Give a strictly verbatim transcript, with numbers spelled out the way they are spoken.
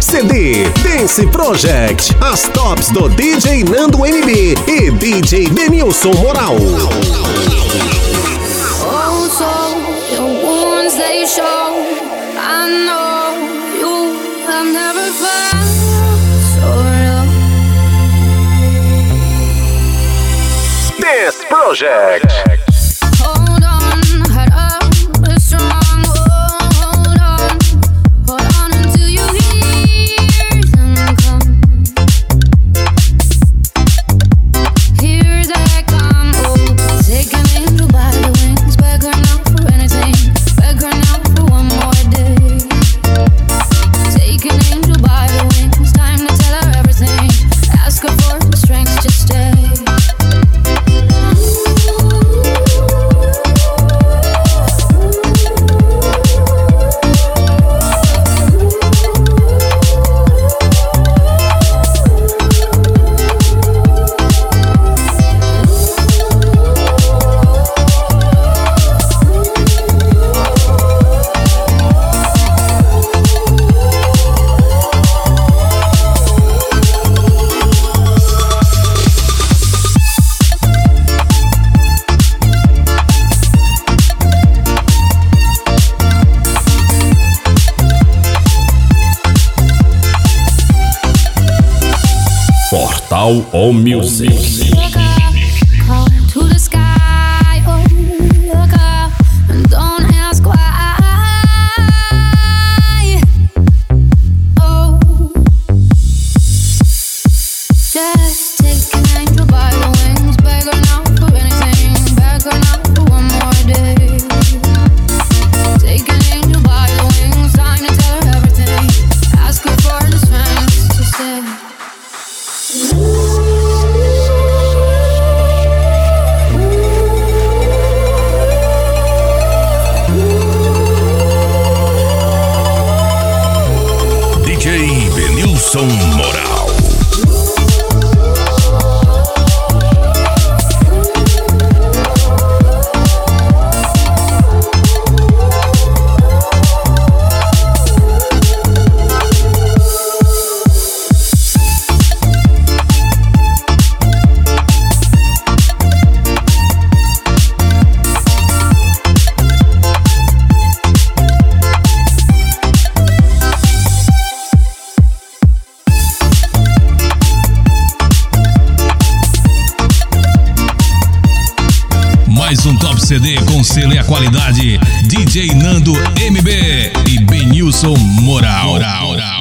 C D Dance Project, as tops do D J Nando M B e D J Benilson Moral. Oh, so your wounds they show. I know you have never felt so real. Dance Project. Portal All Music. D J Benilson Moral. Mais um top C D com selo e a qualidade D J Nando M B e Benilson Moral. Moral, Moral.